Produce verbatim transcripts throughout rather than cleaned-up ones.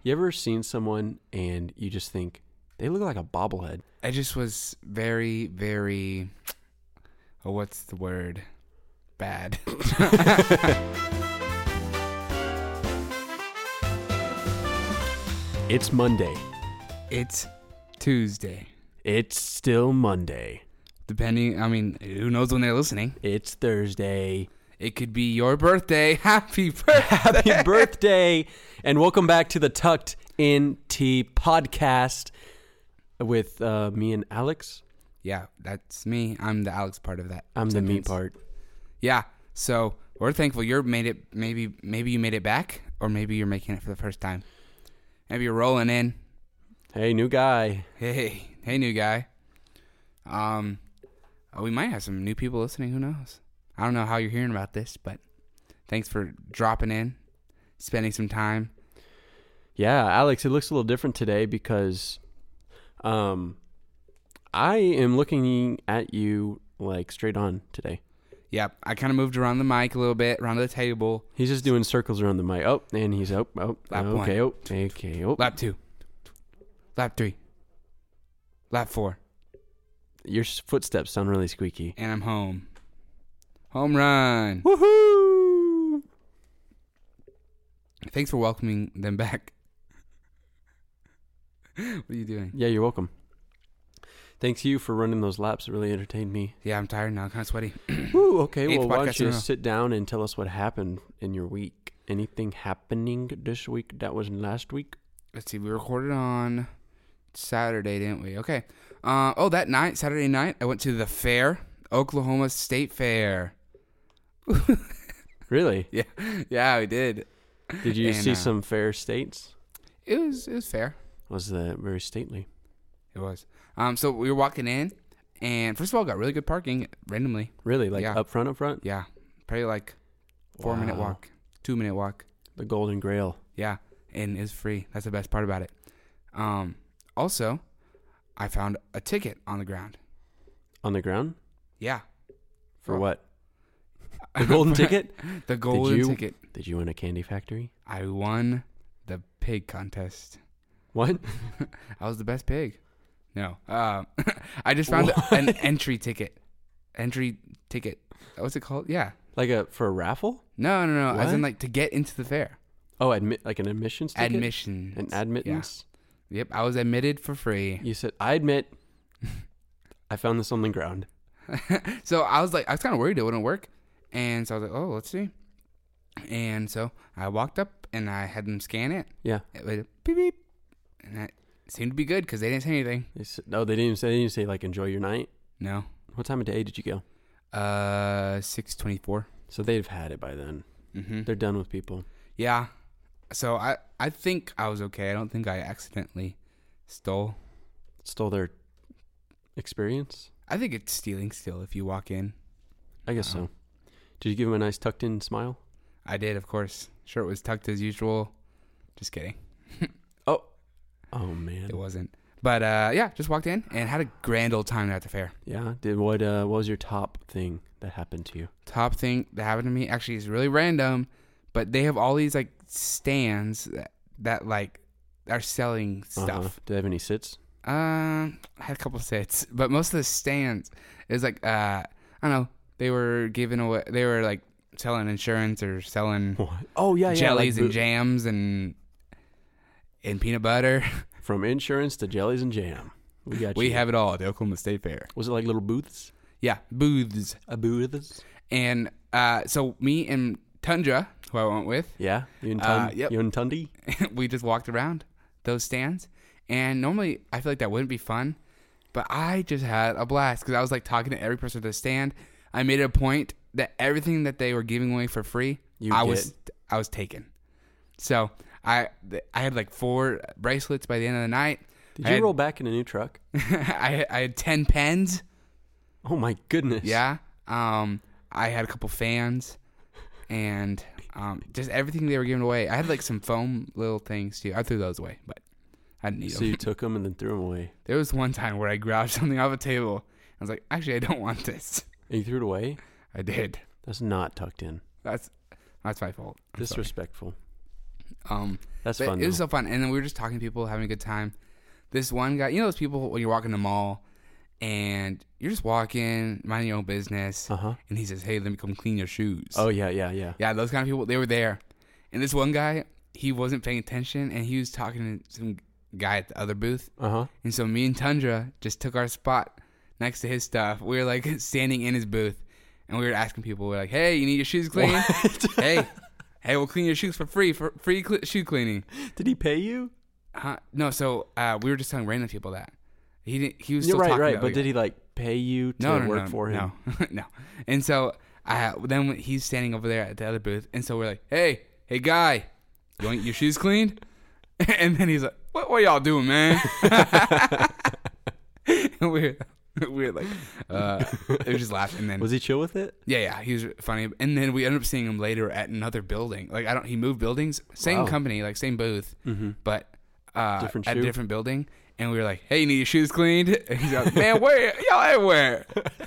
You ever seen someone and you just think they look like a bobblehead? I just was very, very. Oh, what's the word? Bad. It's Monday. It's Tuesday. It's still Monday. Depending, I mean, who knows when they're listening? It's Thursday. It could be your birthday. Happy birthday. Happy birthday. And welcome back to the Tucked In Tea podcast with uh, me and Alex. Yeah, that's me. I'm the Alex part of that. I'm sentence. the me part. Yeah. So we're thankful you made it. Maybe, maybe you made it back, or maybe you're making it for the first time. Maybe you're rolling in. Hey, new guy. Hey, hey, new guy. Um, oh, we might have some new people listening. Who knows? I don't know how you're hearing about this, but thanks for dropping in, spending some time. Yeah, Alex, it looks a little different today because um, I am looking at you like straight on today. Yep, I kind of moved around the mic a little bit, around the table. He's just doing circles around the mic. Oh, and he's oh, oh, Lap okay, one. oh, okay, oh. Lap two. Lap three. Lap four. Your footsteps sound really squeaky. And I'm home. Home run. Woohoo! Thanks for welcoming them back. What are you doing? Yeah, you're welcome. Thanks you for running those laps. It really entertained me. Yeah, I'm tired now. Kind of sweaty. Ooh, okay. Eighth Well, why podcast don't in a you row. sit down and tell us what happened in your week? Anything happening this week that was last week? Let's see. We recorded on Saturday, didn't we? Okay. Uh, oh, that night, Saturday night, I went to the fair, Oklahoma State Fair. Really? Yeah, yeah, we did. Did you And, see uh, some fair states? It was it was fair. Was that very stately? It was. Um, so we were walking in, and first of all, got really good parking randomly. Really? Like Yeah. up front, up front? Yeah, probably like four minute Wow. walk, two minute walk. The Golden Grail. Yeah, and it's free. That's the best part about it. Um, also, I found a ticket on the ground. On the ground? Yeah, For Oh. what? The golden ticket? The golden you- ticket. Did you win a candy factory? I won the pig contest. What? I was the best pig. No, uh, I just found an entry ticket. Entry ticket. What's it called? Yeah. Like a for a raffle? No, no, no. As in, What? like, to get into the fair. Oh, admit like an admissions ticket? Admission. An admittance? Yep, I was admitted for free. You said, I admit, I found this on the ground. So I was like, I was kind of worried it wouldn't work. And so I was like, oh, let's see. And so I walked up and I had them scan it. Yeah. It went beep, beep. And that seemed to be good because they didn't say anything. They said, no, they didn't even say, they didn't even say like enjoy your night. No. What time of day did you go? Uh, six twenty-four. So they've had it by then. Mm-hmm. They're done with people. Yeah. So I, I think I was okay. I don't think I accidentally stole. Stole their experience? I think it's stealing still if you walk in. I guess Uh-huh. so. Did you give him a nice tucked in smile? I did, of course. Shirt was tucked as usual. Just kidding. Oh. Oh, man. It wasn't. But uh, yeah, just walked in and had a grand old time at the fair. Yeah. Did what, uh, what was your top thing that happened to you? Top thing that happened to me actually is really random, but they have all these like stands that, that like are selling stuff. Uh-huh. Do they have any sits? Um, I had a couple sits, but most of the stands is like uh, I don't know. They were giving away. They were like selling insurance or selling What? Oh, yeah, yeah. jellies like and bo- jams and and peanut butter. From insurance to jellies and jam. We got We you. have it all at the Oklahoma State Fair. Was it like little booths? Yeah, booths. A booths? And uh, so me and Tundra, who I went with, Yeah. You and, Uh, Tund- yep. you and Tundy? we just walked around those stands. And normally I feel like that wouldn't be fun, but I just had a blast because I was like talking to every person at the stand. I made it a point that everything that they were giving away for free, You I get. was I was taking. So I I had like four bracelets by the end of the night. Did I you had- roll back in a new truck? I I had ten pens. Oh, my goodness. Yeah. Um. I had a couple fans, and um, just everything they were giving away. I had like some foam little things too. I threw those away, but I didn't need So them. you took them and then threw them away. There was one time where I grabbed something off a table. I was like, actually, I don't want this. And you threw it away? I did. That's not tucked in. That's that's my fault. I'm sorry. Disrespectful. Um, That's but fun. It was though. so fun, and then we were just talking to people, having a good time. This one guy, you know, those people when you're walking the mall, and you're just walking, minding your own business, Uh huh. and he says, "Hey, let me come clean your shoes." Oh yeah, yeah, yeah. Yeah, those kind of people, they were there. And this one guy, he wasn't paying attention, and he was talking to some guy at the other booth. Uh huh. And so me and Tundra just took our spot next to his stuff. We were like standing in his booth, and we were asking people, we are like, "Hey, you need your shoes cleaned? hey, hey, we'll clean your shoes for free, for free cl- shoe cleaning." Did he pay you? Huh? No, so uh, we were just telling random people that. He didn't. He was You're still right, talking right. to But the did guy. he like pay you to no, no, work no, for him? No, no. And so uh, then when he's standing over there at the other booth, and so we're like, "Hey, hey, guy, you want your shoes cleaned?" And then he's like, "What, what y'all doing, man?" And we're we're like, uh, it was just laughing. And then Was he chill with it? yeah, yeah, he was funny. And then we ended up seeing him later at another building. Like I don't, he moved buildings, same Wow. company, like same booth, Mm-hmm. but uh, Different at a shoe? different building. And we were like, "Hey, you need your shoes cleaned?" And he's like, "Man, where y'all everywhere?"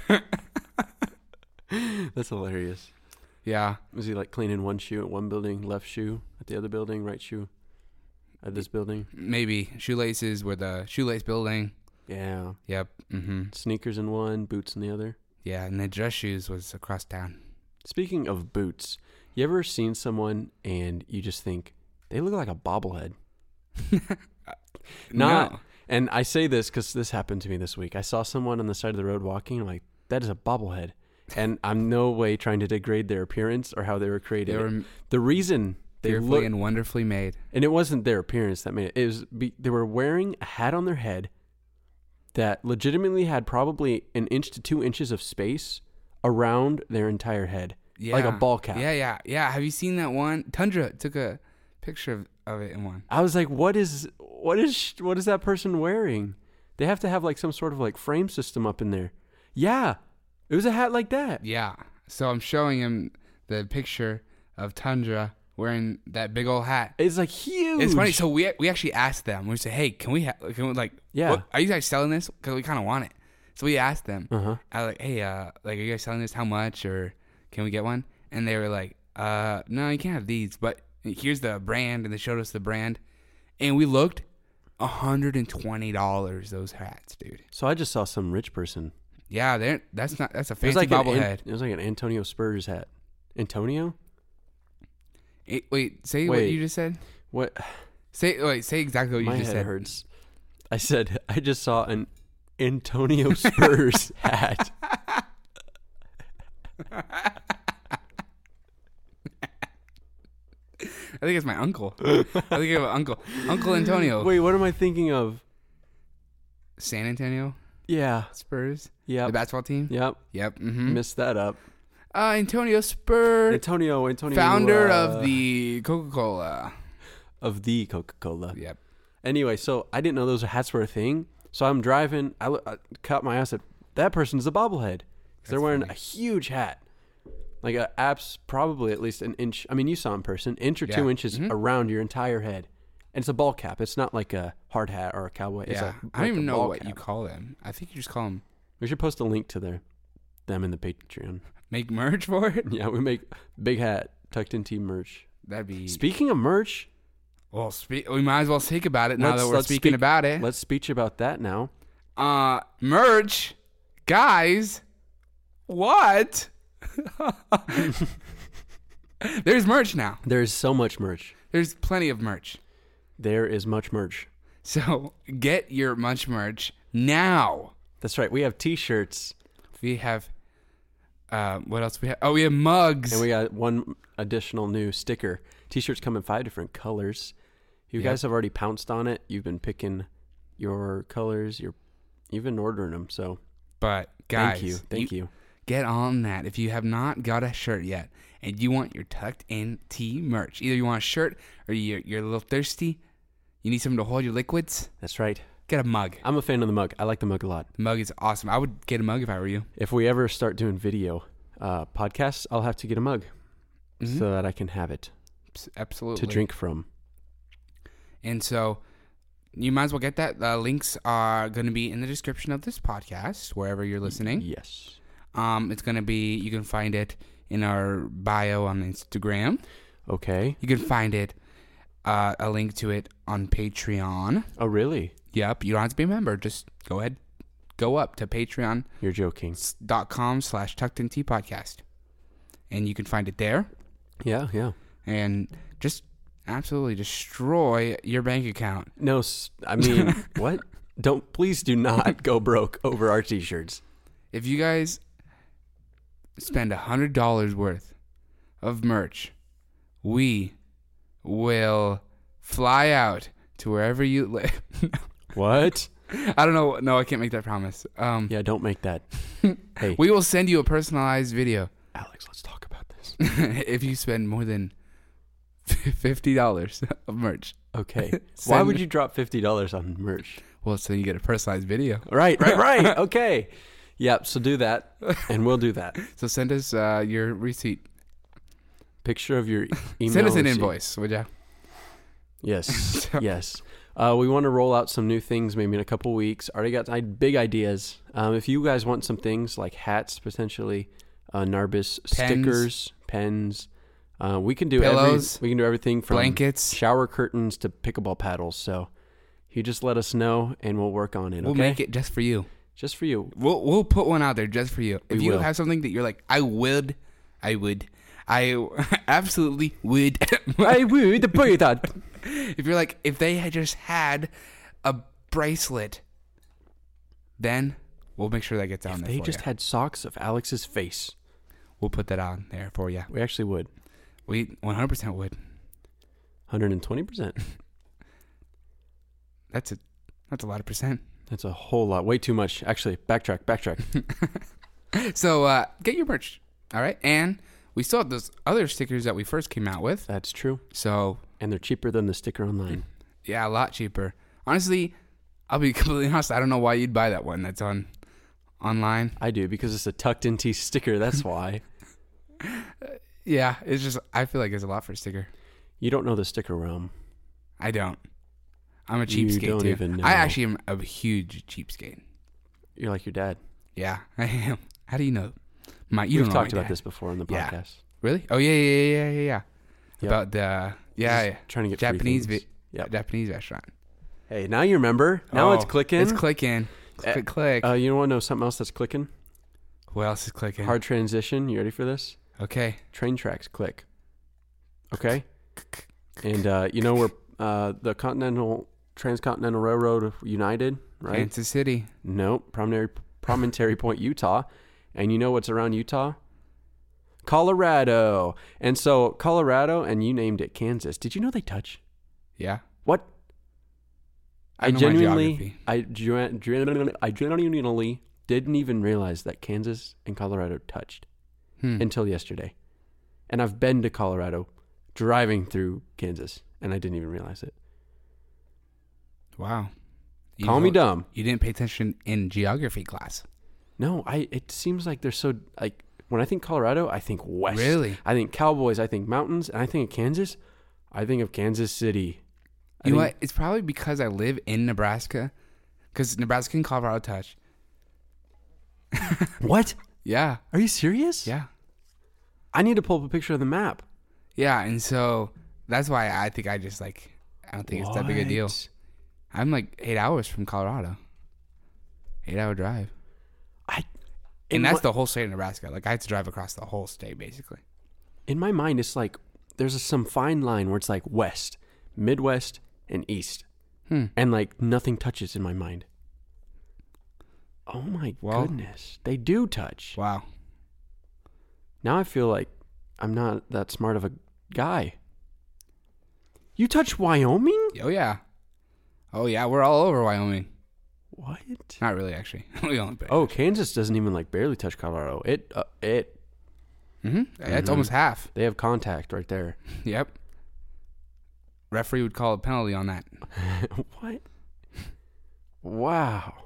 That's hilarious. Yeah, Was he like cleaning one shoe at one building, left shoe at the other building, right shoe at this building? maybe shoelaces were the shoelace building. Yeah. Yep. Mm-hmm. Sneakers in one, boots in the other. Yeah, and the dress shoes was across town. Speaking of boots, you ever seen someone and you just think they look like a bobblehead? Not. No. And I say this because this happened to me this week. I saw someone on the side of the road walking. I'm like, that is a bobblehead. And I'm no way trying to degrade their appearance or how they were created. They were The reason they fearfully look, and wonderfully made. and it wasn't their appearance that made it. It was be, they were wearing a hat on their head that legitimately had probably an inch to two inches of space around their entire head, Yeah. like a ball cap. Yeah, yeah, yeah. Have you seen that one? Tundra took a picture of, of it in one. I was like, what is what is what is that person wearing? They have to have like some sort of like frame system up in there. Yeah, it was a hat like that. Yeah. So I'm showing him the picture of Tundra wearing that big old hat. It's like huge. It's funny. So we we actually asked them. We said, "Hey, can we ha- can we like Yeah. what, are you guys selling this? Because we kind of want it." So we asked them. Uh huh. I was like, "Hey, uh, like, are you guys selling this? How much? Or can we get one?" And they were like, "Uh, no, you can't have these. But here's the brand." And they showed us the brand, and we looked, a hundred and twenty dollars. Those hats, dude. So I just saw some rich person. Yeah, they're that's not that's a It was fancy like an, bobblehead. An- it was like an Antonio Spurs hat. Antonio? Eh, wait, say what Wait. you just said. What? Say wait, say exactly what My you just head said. hurts. I said I just saw an Antonio Spurs hat. I think it's my uncle. I think I have an uncle, Uncle Antonio. Wait, what am I thinking of? San Antonio Yeah. Spurs, the Yep. basketball team. Yep. Yep. Mm-hmm. Missed that up. Uh, Antonio Spurs, Antonio. Antonio. founder uh, of the Coca-Cola. of the Coca-Cola. Yep. Anyway, so I didn't know those hats were a thing. So I'm driving. I, lo- I caught my eye. I said, "That person's a bobblehead." 'Cause they're That's wearing funny. a huge hat, like a apps probably at least an inch. I mean, you saw in person, inch or two Yeah. inches Mhm. around your entire head, and it's a ball cap. It's not like a hard hat or a cowboy. It's Yeah. like, I don't like even a know ball what you cap. call them. I think you just call them We should post a link to their them in the Patreon. make merch for it. Yeah, we make big hat tucked in team merch. That'd be. Speaking of merch, Well, spe- we might as well speak about it now Let's- that we're let's speaking speak- about it. let's speech about that now. Uh, merch, guys. What? There's merch now. There is so much merch. There's plenty of merch. There is much merch. So get your much merch now. That's right. We have T-shirts, We have. Uh, what else we have? Oh, we have mugs. and we got one additional new sticker. T-shirts come in five different colors. You Yep. guys have already pounced on it. You've been picking your colors. You're you've been ordering them. So but guys, thank you, thank you. get on that. If you have not got a shirt yet and you want your tucked in tea merch, either you want a shirt or you're, you're a little thirsty, you need something to hold your liquids, That's right. get a mug. I'm a fan of the mug. I like the mug a lot. The mug is awesome. I would get a mug if I were you. If we ever start doing video uh, podcasts, I'll have to get a mug Mhm. so that I can have it Absolutely. to drink from. And so you might as well get that. The links are going to be in the description of this podcast, wherever you're listening. Yes. Um, it's going to be, you can find it in our bio on Instagram. Okay. You can find it uh, a link to it on Patreon. Oh, really? Yep. You don't have to be a member. Just go ahead, go up to Patreon. You're joking. dot com slash tucked in tea podcast, and you can find it there. Yeah, yeah. And just absolutely destroy your bank account. No, s- I mean, what? Don't, please do not go broke over our t-shirts. If you guys spend a hundred dollars worth of merch, we will fly out to wherever you live. What? I don't know. No, I can't make that promise. Um, Yeah, don't make that. Hey, we will send you a personalized video Alex, let's talk about this. if you spend more than fifty dollars of merch. Okay. Send Why would me- you drop fifty dollars on merch? Well, so you get a personalized video. Right, right, right. Okay. Yep, so do that, and we'll do that. So send us uh, your receipt. Picture of your email. Send us an receipt. invoice, would ya? Yes, yes. Uh, we want to roll out some new things maybe in a couple weeks. Already got I- big ideas. Um, if you guys want some things like hats, potentially, uh, Narbis Pens. stickers, pens, uh, we can do Pillows. Every, we can do everything from Blankets. shower curtains to pickleball paddles. So you just let us know, and we'll work on it. We'll okay? make it just for you. Just for you. We'll we'll put one out there just for you. If We you will. have something that you're like, I would, I would, I absolutely would. I would buy that. If you're like, if they had just had a bracelet, then we'll make sure that gets on If there. they for just ya. had socks of Alex's face, We'll put that on there for you. we actually would. We one hundred percent would. one hundred twenty percent. That's a that's a lot of percent. That's a whole lot. Way too much. Actually, backtrack, backtrack. So uh, get your merch, all right? And we still have those other stickers that we first came out with. That's true. So And they're cheaper than the sticker online. yeah, a lot cheaper. Honestly, I'll be completely honest. I don't know why you'd buy that one that's on online. I do because it's a tucked in tea sticker. That's why. Yeah, it's just I feel like it's a lot for a sticker. You don't know the sticker realm. I don't. I'm a You cheapskate don't too. even know. I actually am a huge cheapskate. You're like your dad. Yeah, I am. How do you know? My you We've don't know talked my about dad. this before on the Yeah. podcast. Really? Oh yeah, yeah, yeah, yeah, yeah. yeah. Yep. About the yeah, Just yeah. Trying to get free Japanese things. vi- Yep. Japanese restaurant. Hey, now you remember. Now it's Oh, clicking. It's clicking. Uh, Click, click. Uh, you want to know something else that's clicking? Who else is clicking? Hard transition. You ready for this? Okay. Train tracks click. Okay. And uh, you know where uh, the Continental Transcontinental Railroad United, right? Kansas City. Nope. Promontory, Promontory Point, Utah. And you know what's around Utah? Colorado. And so Colorado, and you named it Kansas. Did you know they touch? Yeah. What? I I know my genuinely, geography. I, gen- gen- I genuinely didn't even realize that Kansas and Colorado touched Hmm. until yesterday. And I've been to Colorado driving through Kansas, and I didn't even realize it. Wow. You Call me don't- dumb. You didn't pay attention in geography class. No, I. It seems like they're so like when I think Colorado, I think west. Really? I think cowboys. I think mountains, and I think of Kansas. I think of Kansas City. I You know think- what? It's probably because I live in Nebraska. Because Nebraska and Colorado touch. What? Yeah. Are you serious? Yeah. I need to pull up a picture of the map. Yeah. And so that's why I think I just like, I don't think it's that big a deal. What? I'm like eight hours from Colorado. Eight hour drive. I. And in that's my- the whole state of Nebraska. Like I had to drive across the whole state basically. in my mind. It's like there's a, some fine line where it's like west, Midwest, and east, Hmm. and like nothing touches in my mind. Oh my Well- goodness, they do touch. Wow. Now I feel like I'm not that smart of a guy. You touch Wyoming? Oh yeah. Oh yeah. We're all over Wyoming. What? Not really actually. we only pay. Oh, Kansas doesn't even like barely touch Colorado. It uh, it Mm-hmm. That's Mhm. almost half. they have contact right there. Yep. Referee would call a penalty on that. What? Wow.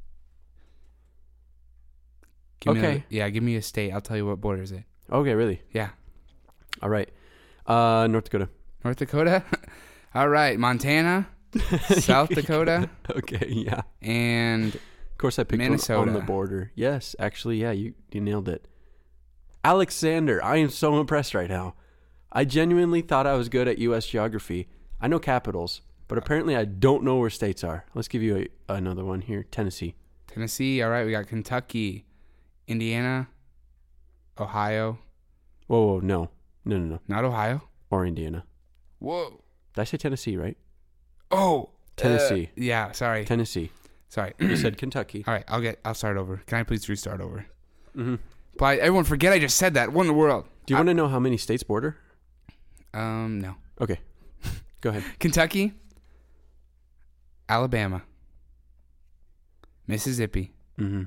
Give me Okay. a- yeah, give me a state. I'll tell you what border is it. Okay, really? Yeah. All right. Uh, North Dakota. North Dakota? All right. Montana, South Dakota, Okay, yeah. and Of course, I picked Minnesota. one on the border. Yes, actually, yeah, you, you nailed it. Alexander, I am so impressed right now. I genuinely thought I was good at U S geography. I know capitals, but apparently I don't know where states are. Let's give you a, another one here. Tennessee. Tennessee. All right. We got Kentucky, Indiana, Ohio. Whoa, whoa, no. No, no, no. Not Ohio. Or Indiana. Whoa. Did I say Tennessee, right? Oh. Tennessee. Uh, yeah. Sorry. Tennessee. Sorry. You said Kentucky. All right. I'll get. I'll start over. Can I please restart over? Mm-hmm. But everyone forget I just said that. What in the world? Do you want to know how many states border? Um. No. Okay. Go ahead. Kentucky, Alabama, Mississippi. Mm-hmm.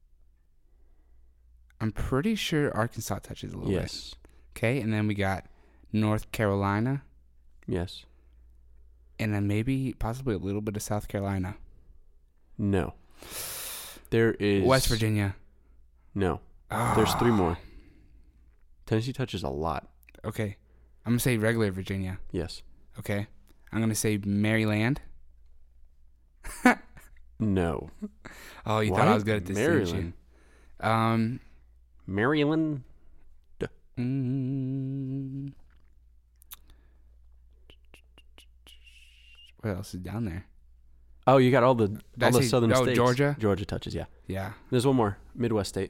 I'm pretty sure Arkansas touches a little bit. Yes. Okay, and then we got North Carolina, Yes. and then maybe possibly a little bit of South Carolina. No. There is... West Virginia. No. Oh. There's three more. Tennessee touches a lot. Okay. I'm going to say regular Virginia. Yes. Okay. I'm going to say Maryland. No. Oh, you What? thought I was good at this, Maryland. didn't you? Um... Maryland? Mm, what else is down there? Oh, you got all the Did all I the say- southern oh, states. Georgia? Georgia touches, yeah. Yeah. There's one more. Midwest state.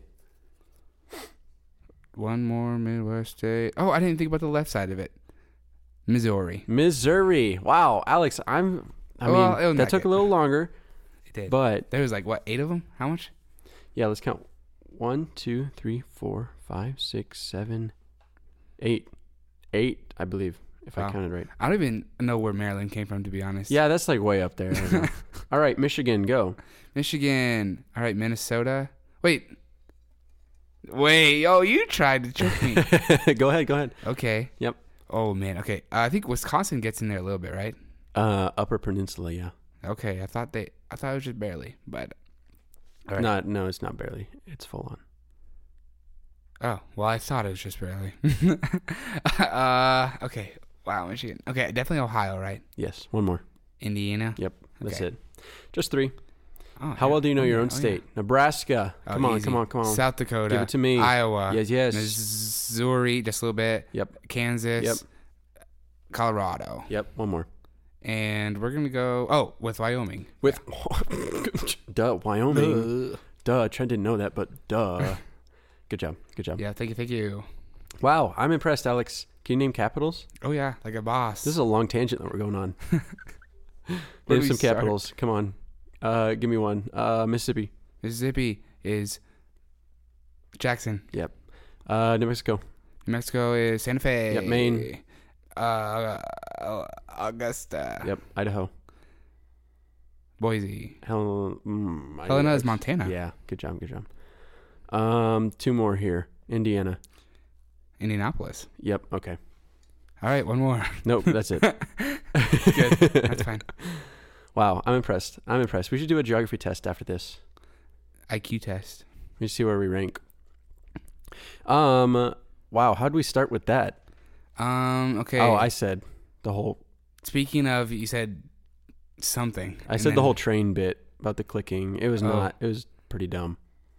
One more Midwest state. Oh, I didn't think about the left side of it. Missouri. Missouri. Wow, Alex, I'm... I Well, it mean, wasn't that that took good. a little longer, It did. but... There was like, what, eight of them? How much? Yeah, let's count. One, two, three, four, five, six, seven, eight. Eight, I believe, if Wow. I counted right. I don't even know where Maryland came from, to be honest. Yeah, that's like way up there. I don't know. All right, Michigan, go. Michigan. All right, Minnesota. Wait. Wait. Oh, you tried to trick me. Go ahead, go ahead. Okay. Yep. Oh, man. Okay. Uh, I think Wisconsin gets in there a little bit, right? Uh, Upper Peninsula, yeah. Okay. I thought they, I thought it was just barely, but. All right. Not, no, it's not barely. It's full on. Oh, well, I thought it was just barely. uh, okay. Wow, Michigan. Okay, definitely Ohio, right? Yes, one more. Indiana. Yep, that's Okay. it. Just three. Oh, How yeah. well do you know Oh, your yeah. own Oh, state? Nebraska. yeah. Come Oh, on, easy. come on, come on. South Dakota. Give it to me. Iowa. Yes, yes. Missouri, just a little bit. Yep, Kansas. Yep. Colorado. yep, one more. And we're going to go, oh, with Wyoming. With, duh, Wyoming. Duh, Trent didn't know that, but duh. Good job, good job. Yeah, thank you, thank you. Wow, I'm impressed, Alex. Can you name capitals? Oh, yeah, like a boss. This is a long tangent that we're going on. Where Name do we some start? capitals. Come on. Uh, give me one. Uh, Mississippi. Mississippi is Jackson. Yep. Uh, New Mexico. New Mexico is Santa Fe. Yep, Maine. Uh, Augusta. Yep. Idaho. Boise. Hel- mm, I- Helena is Montana. Yeah. Good job. Good job. Um, two more here. Indiana. Indianapolis. Yep. Okay. All right, one more. Nope. That's it. Good. That's fine. Wow. I'm impressed. I'm impressed. We should do a geography test after this. I Q test. We see where we rank. Um. Wow. How do we start with that? Um. Okay. Oh, I said the whole. Speaking of, you said something. I and said the then- whole train bit about the clicking. It was Oh. not. It was pretty dumb.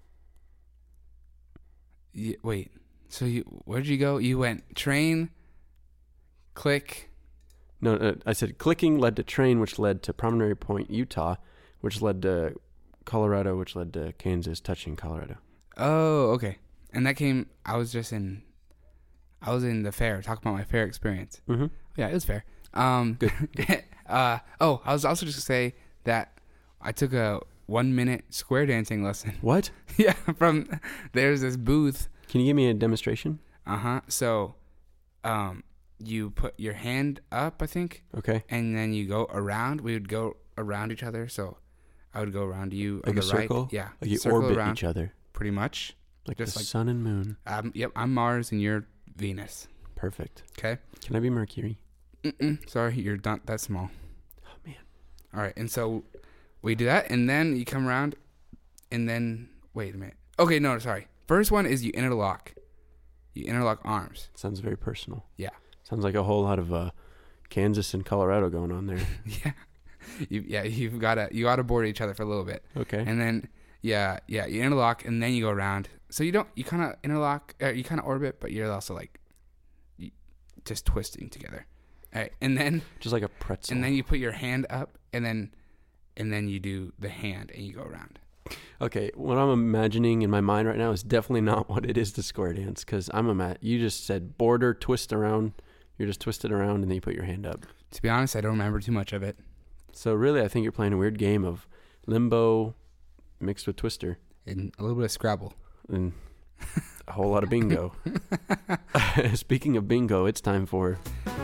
Y- wait. So you, where did you go? You went train, click. No, uh, I said clicking led to train, which led to Promontory Point, Utah, which led to Colorado, which led to Kansas touching Colorado. Oh, okay. And that came. I was just in. I was in the fair talking about my fair experience. Mm-hmm. Yeah, it was fair. Um, Good. uh, oh, I was also just gonna say that I took a one minute square dancing lesson. What? Yeah, from there's this booth. Can you give me a demonstration? Uh huh. So, um, you put your hand up, I think, Okay. and then you go around. We would go around each other. So, I would go around you on Like a the right. circle? Yeah, Like you circle orbit around, each other, pretty much. like Just the like- sun and moon. Um, yep, I'm Mars and you're Venus. Perfect. Okay. Can I be Mercury? Mm-mm, sorry, you're not that small. Oh man. All right, and so we do that, and then you come around, and then wait a minute. Okay, no, sorry. First one is you interlock. You interlock arms. Sounds very personal. Yeah. Sounds like a whole lot of uh, Kansas and Colorado going on there. Yeah. You, yeah, you've got to you got to board each other for a little bit, Okay. and then yeah, yeah, you interlock, and then you go around. So you don't you kind of interlock, uh, you kind of orbit, but you're also like you, just twisting together, All right, and then just like a pretzel. and then you put your hand up, and then and then you do the hand, and you go around. Okay, what I'm imagining in my mind right now is definitely not what it is to square dance, because I'm a mat. You just said border, twist around. You're just twisted around, and then you put your hand up. To be honest, I don't remember too much of it. So really, I think you're playing a weird game of limbo mixed with twister. And a little bit of Scrabble. And a whole lot of bingo. Speaking of bingo, it's time for...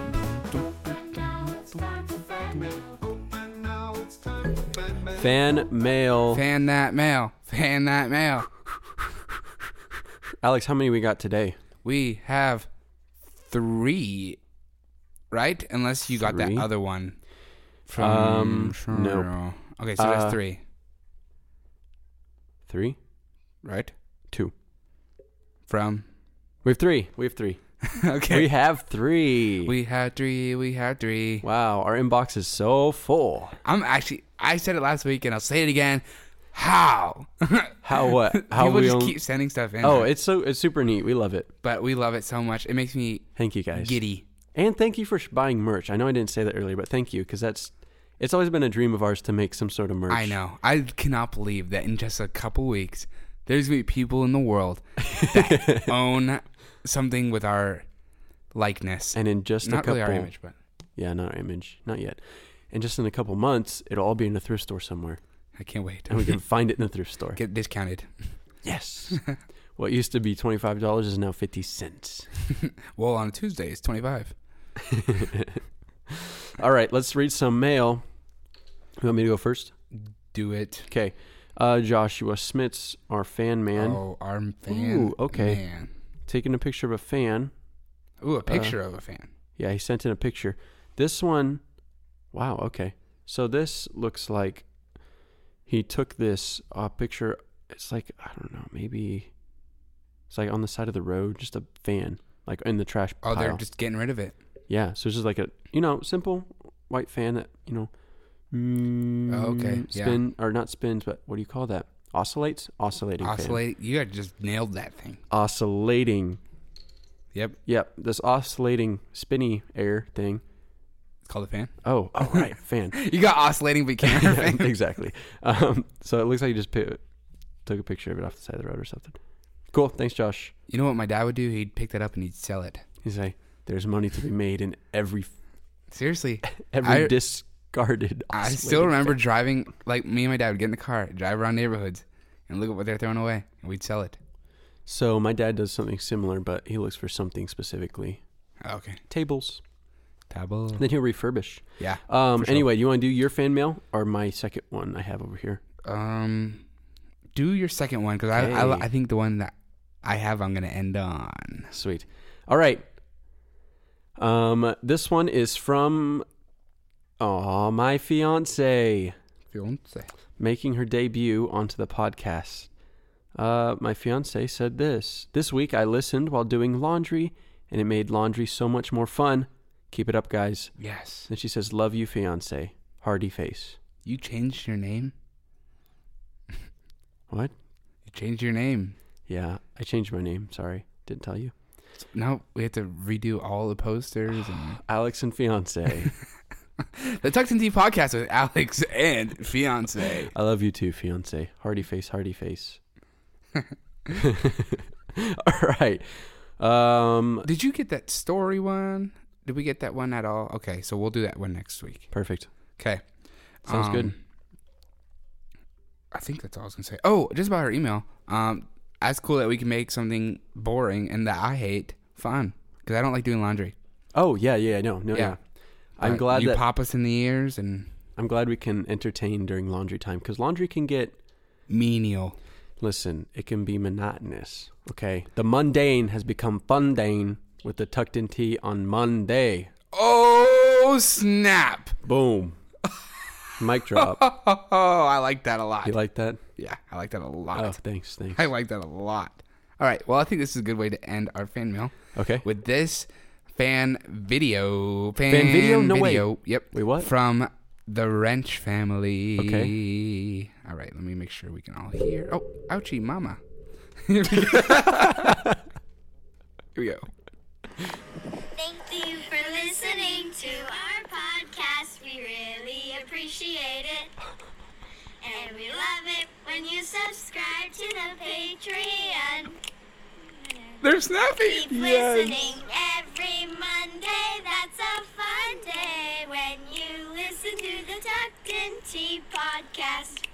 Fan mail. Fan that mail. Fan that mail. Alex, how many we got today? We have three, right? Unless you got Three? that other one. From Um, nope. Okay, so Uh, that's three, Three? right? Two. From We have three. We have three. okay. We have three. We had three. We had three. Wow, our inbox is so full. I'm actually. I said it last week, and I'll say it again. How? How what? How People we just only... keep sending stuff in. Oh, right? it's so it's super neat. We love it. But we love it so much. It makes me Thank you guys. giddy. And thank you for sh- buying merch. I know I didn't say that earlier, but thank you, because that's it's always been a dream of ours to make some sort of merch. I know. I cannot believe that in just a couple weeks, there's gonna be people in the world that own something with our likeness. And in just Not a couple, really our image, but yeah, not our image, not yet. And just in a couple months, it'll all be in a thrift store somewhere, I can't wait. and we can find it in the thrift store. Get discounted. Yes. What used to be twenty-five dollars is now fifty cents. Well, on a Tuesday, it's twenty-five. All right, let's read some mail. You want me to go first? Do it. Okay. Uh, Joshua Smits, our fan man, Oh, our fan. Ooh, okay. Man. taking a picture of a fan. Ooh, a picture Uh, of a fan. Yeah, he sent in a picture. This one, wow, okay. So this looks like he took this uh, picture. It's like, I don't know, maybe it's like on the side of the road, just a fan, like in the trash Oh, pile. they're just getting rid of it. Yeah, so it's just like a, you know, simple white fan that, you know, mm, Oh, okay, yeah. spin, or not spins, but what do you call that? Oscillates? Oscillating fan. Oscillate. You guys just nailed that thing. Oscillating. Yep. Yep, this oscillating spinny air thing. It's called a fan. Oh, oh right, fan. You got oscillating, but you can't have a fan. Exactly. Um, so it looks like you just pi- took a picture of it off the side of the road or something. Cool. Thanks, Josh. You know what my dad would do? He'd pick that up and he'd sell it. He's like, there's money to be made in every Seriously. every I- discarded. I still oscillating remember fan. driving, like me and my dad would get in the car, drive around neighborhoods, and look at what they're throwing away, and we'd sell it. So my dad does something similar, but he looks for something specifically. Okay. Tables. Table. Then he'll refurbish. Yeah. Um. For sure. Anyway, you want to do your fan mail or my second one I have over here? Um, do your second one because I, I Okay. I think the one that I have I'm gonna end on. Sweet. All right. Um. This one is from, oh, my fiance. Fiance. Making her debut onto the podcast. Uh, my fiance said this. This week I listened while doing laundry, and it made laundry so much more fun. Keep it up, guys. Yes. Then she says, love you, fiance. Hardy face. You changed your name. What? You changed your name. Yeah, I changed my name. Sorry. Didn't tell you. Now we have to redo all the posters and Alex and fiance. the Tucked in Tea podcast with Alex and fiance. I love you too, fiance. Hardy face, hardy face. All right. Um, Did you get that story one? Did we get that one at all? Okay, so we'll do that one next week. perfect. Okay. Sounds good. Um, I think that's all I was gonna say. Oh, just about our email. Um, that's cool that we can make something boring and that I hate fun because I don't like doing laundry. Oh, yeah, yeah, no, no, yeah. Yeah. I'm Uh, glad you that pop us in the ears and I'm glad we can entertain during laundry time, because laundry can get, menial. listen, it can be monotonous. Okay, the mundane has become fundane with the tucked in tea on Monday. Oh snap! Boom. Mic drop. Oh, I like that a lot. You like that? Yeah, I like that a lot. Oh, thanks, thanks. I like that a lot. All right. Well, I think this is a good way to end our fan mail Okay. with this fan video. Fan, Fan video? No way. video. Yep. Wait, what? From the Wrench family. Okay. All right. Let me make sure we can all hear. Oh, ouchie, mama. Here we go. Thank you for listening to our podcast. We really appreciate it. And we love it when you subscribe to the Patreon. They're snappy. Keep listening every Monday. That's a fun day when you listen to the Tucked In Tea podcast.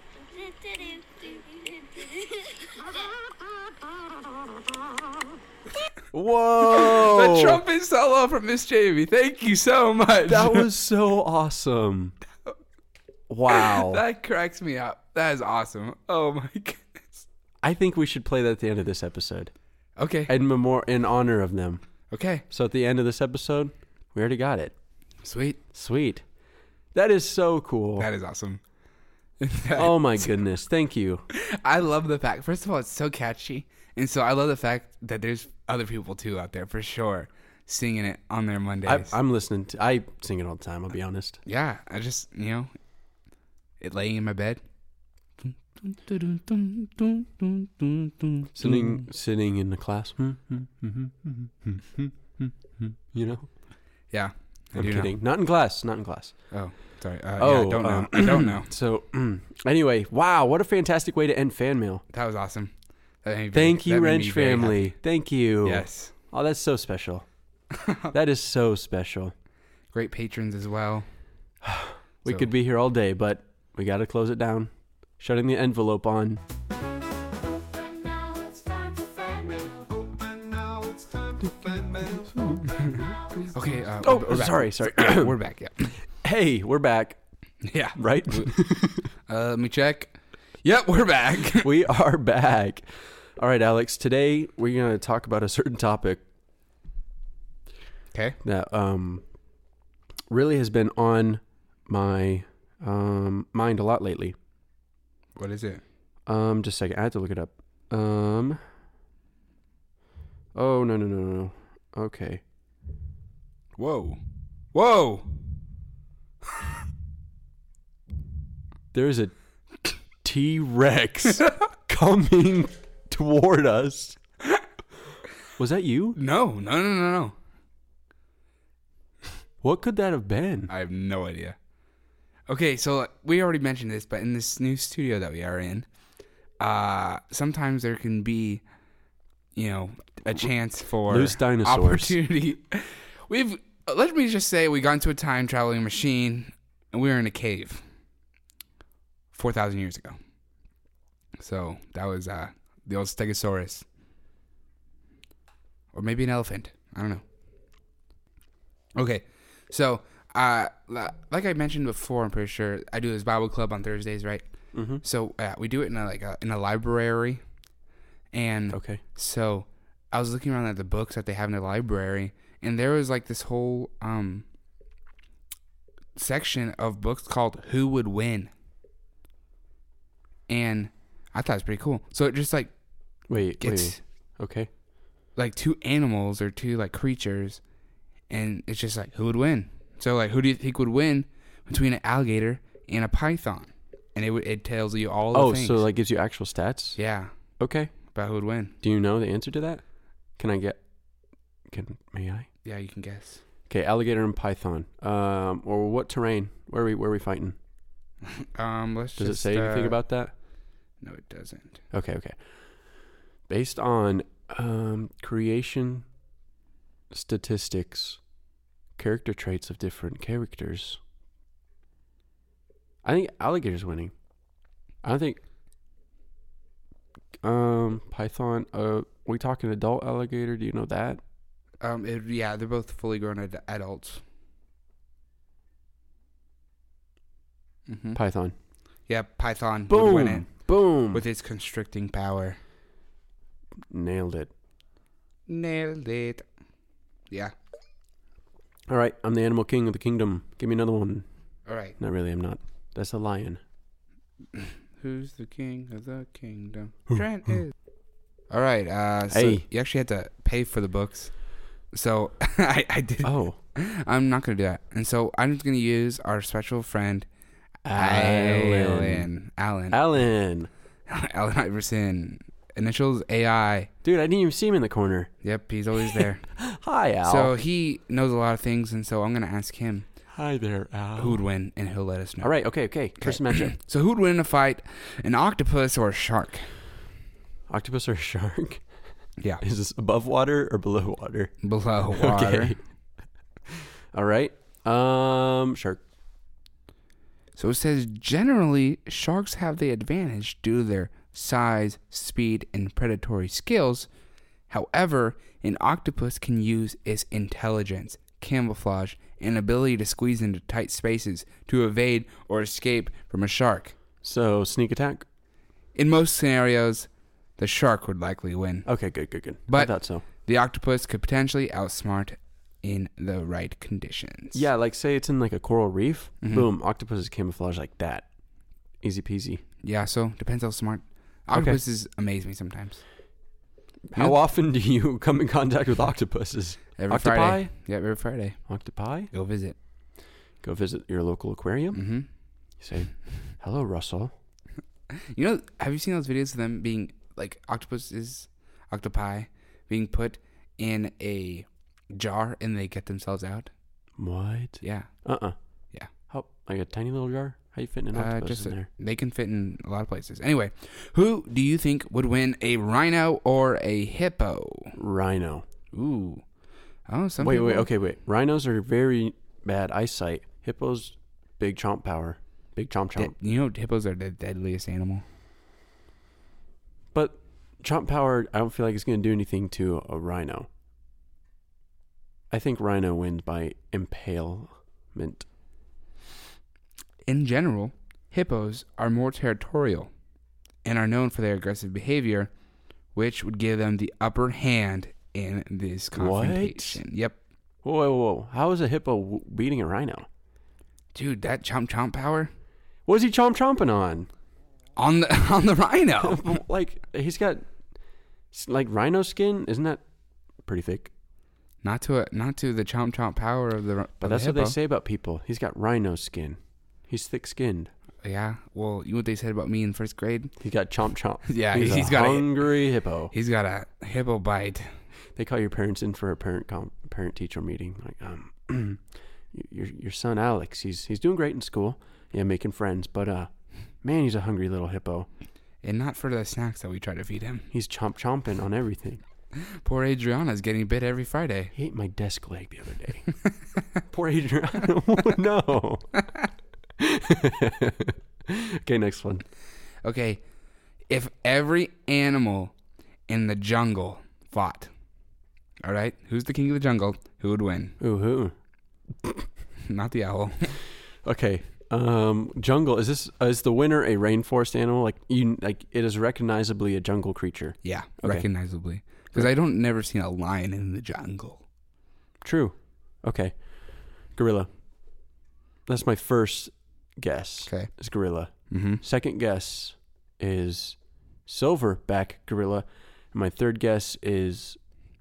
Whoa! The trumpet solo from Miss Jamie. Thank you so much. That was so awesome. Wow. That cracks me up. That is awesome. Oh my goodness. I think we should play that at the end of this episode. Okay. In memor- in honor of them. Okay. So at the end of this episode, we already got it. Sweet. Sweet. That is so cool. That is awesome. Oh my goodness. Thank you. I love the fact, first of all, it's so catchy. And so I love the fact that there's other people too out there for sure singing it on their Mondays. I, I'm listening to I sing it all the time, I'll be honest. Yeah. I just, you know, it laying in my bed. Sitting sitting in the class. You know? Yeah. I I'm do know. kidding. Not in class. Not in class. Oh, sorry. Uh, Oh, yeah, I don't know. um, I don't know. So, anyway, wow, what a fantastic way to end fan mail. That was awesome. That made me- Thank you, that made Wrench me very family. happy. Thank you. Yes. Oh, that's so special. That is so special. Great patrons as well. We So- could be here all day, but we got to close it down. Shutting the envelope on. Okay. Uh, Oh, we're back. sorry, sorry. Yeah, we're back. Yeah. Hey, we're back, Yeah. right? Uh, let me check. Yep, we're back. We are back. All right, Alex. Today we're going to talk about a certain topic Okay. that um really has been on my um mind a lot lately. What is it? Um, just a second. I have to look it up. Um. Oh no no no no no. Okay. Whoa. Whoa. There's a T-Rex coming toward us. Was that you? No, no, no, no, no. What could that have been? I have no idea. Okay, so we already mentioned this, but in this new studio that we are in, uh, sometimes there can be, you know, a chance for Loose dinosaurs. opportunity. We've let me just say we got into a time traveling machine and we were in a cave four thousand years ago. So that was uh, the old Stegosaurus, or maybe an elephant. I don't know. Okay, so uh, like I mentioned before, I'm pretty sure I do this Bible club on Thursdays, right? Mm-hmm. So uh, we do it in a, like a, in a library, and Okay. so I was looking around at the books that they have in the library, and there was like this whole um section of books called "Who Would Win," and I thought it was pretty cool. So it just like Wait. gets Wait. Okay. like two animals or two like creatures, and it's just like who would win. So like who do you think would win between an alligator and a python? And it would- it tells you all the Oh, things. so like gives you actual stats? yeah, Okay. about who would win. Do you know the answer to that? Can I get? Can may I? Yeah, you can guess. Okay, alligator and python. Um, or what terrain? Where are we? Where are we fighting? Um, let's Does just it say anything uh, about that? No, it doesn't. Okay, okay. Based on um, creation statistics, character traits of different characters, I think alligator's winning. I don't think um, python. Uh, we talking adult alligator? Do you know that? Um, it, yeah, they're both fully grown ad- adults. Mm-hmm. Python. Yeah, python would win it Boom. Boom. with its constricting power. Nailed it. Nailed it. Yeah. All right, I'm the animal king of the kingdom. Give me another one. All right. Not really. I'm not. That's a lion. Who's the king of the kingdom? Trent is. All right. Uh, so Hey. you actually had to pay for the books. So I, I did. Oh, I'm not going to do that. And so I'm just going to use our special friend, Alan. Alan. Alan. Alan. Alan Iverson. Initials A I. Dude, I didn't even see him in the corner. Yep, he's always there. Hi, Al. So he knows a lot of things, and so I'm going to ask him Hi there, Al. who would win, and he'll let us know. All right, okay, okay. First matchup. So who would win in a fight, an octopus or a shark? Octopus or shark? Yeah, Is this above water or below water? below water. Okay. All right. Um, shark. So it says generally sharks have the advantage due to their size, speed, and predatory skills. However, an octopus can use its intelligence, camouflage, and ability to squeeze into tight spaces to evade or escape from a shark. So sneak attack. In most scenarios, the shark would likely win. Okay, good, good, good. I But- thought so. The octopus could potentially outsmart in the right conditions. Yeah, like say it's in like a coral reef. Mhm. Boom, octopus is camouflage like that. Easy peasy. Yeah, so depends how smart. Okay. Octopuses amaze me sometimes. How Yeah. often do you come in contact with octopuses? Every Octopi? Friday. Yeah, every Friday. Octopi? Go visit. Go visit your local aquarium. Mm-hmm. You say, hello, Russell. You know, have you seen those videos of them being like octopuses, octopi, being put in a jar and they get themselves out? What? Yeah. Uh-uh. Yeah. How, like a tiny little jar? How you fitting an Uh, octopus just in a- there? they can fit in a lot of places. Anyway, who do you think would win, a rhino or a hippo? Rhino. Ooh. Oh, some wait, people. wait, okay, wait. Rhinos are very bad eyesight. Hippos, big chomp power. Big chomp chomp. De- you know, hippos are the deadliest animal. But chomp power, I don't feel like it's going to do anything to a rhino. I think rhino wins by impalement. In general, hippos are more territorial and are known for their aggressive behavior, which would give them the upper hand in this confrontation. Yep. Whoa, whoa, whoa. How is a hippo w- beating a rhino? Dude, that chomp chomp power What is he chomp chomping on? on the on the rhino. Like, he's got, like, rhino skin. Isn't that pretty thick? Not to a, not to the chomp chomp power of the But of the that's what hippo. they say about people. He's got rhino skin. He's thick-skinned. Yeah. Well, you know what they said about me in first grade? He's got chomp chomp. Yeah, he's, he's a got a- hungry hippo. He's got a hippo bite. They call your parents in for a parent com- parent teacher meeting. Like, um, your your son Alex, he's he's doing great in school. Yeah, making friends, but uh, man, he's a hungry little hippo. And not for the snacks that we try to feed him. He's chomp chomping on everything. Poor Adriana's getting bit every Friday. He ate my desk leg the other day. Poor Adrian. No. Okay, next one. Okay, if every animal in the jungle fought, all right, who's the king of the jungle? Who would win? Ooh, who? Not the owl. Okay. Um, jungle. Is this uh, is the winner a rainforest animal? Like you, like it is recognizably a jungle creature. Yeah, Okay. recognizably. Because I don't never seen a lion in the jungle. True. Okay. Gorilla. That's my first guess. Okay. Is gorilla. Mm-hmm. Second guess is silverback gorilla. And my third guess is